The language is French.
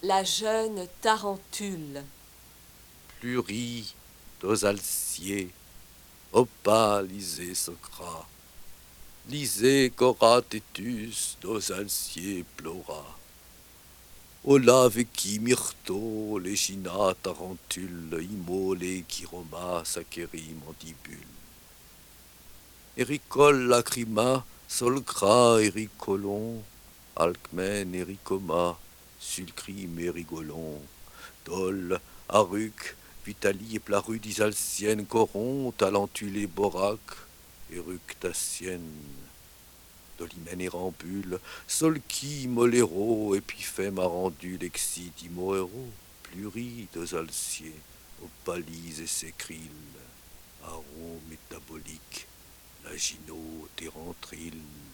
La jeune tarentule. Plurie, dosalcier, opa, lisez Socra, lisez cora tetus, dosalcier plora. Ola veci myrto, legina tarentule, imole, chiroma, saccheri, mandibule. Ericole, lacrima, solcra, ericolon, alcmen, ericoma, sulcrim, rigolon, dol, aruc, vitali et plarudis alcienne, coron, talentule, borac, eructacienne, dolimène et rambule, solki, moléro, épiphème, arendu, lexite, imoero, pluri, dosalcier, opalise et sécrile, arôme métabolique, lagino, térentrille,